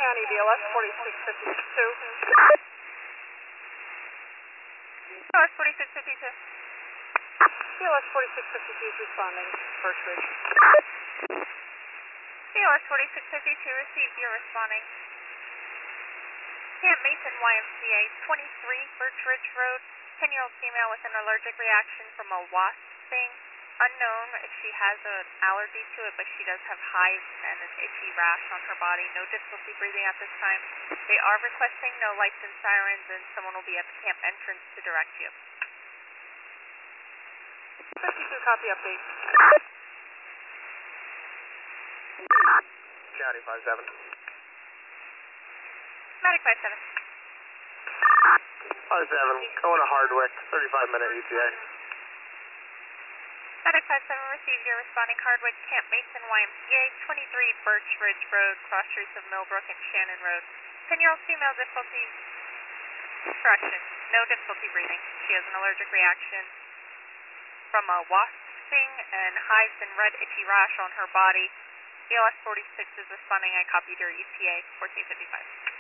County, BLS 4652. BLS 4652. BLS 4652 is responding, Birch Ridge. BLS 4652 received, you're responding. Camp Mason, YMCA, 23 Birch Ridge Road, 10-year-old female with an allergic reaction from a wasp sting. Unknown if she has an allergy to it, but she does have hives and an itchy rash on her body. No difficulty breathing at this time. They are requesting no lights and sirens, and someone will be at the camp entrance to direct you. 52, copy update. County 57. Medic 57. 57, going to Hardwick, 35-minute ETA. Medic 57 received, you're responding Hardwick, Camp Mason, YMCA, 23 Birch Ridge Road, cross streets of Millbrook and Shannon Road. 10-year-old female, difficulty, correction, no difficulty breathing. She has an allergic reaction from a wasp sting and hives and red itchy rash on her body. BLS 46 is responding. I copied your ETA 1455.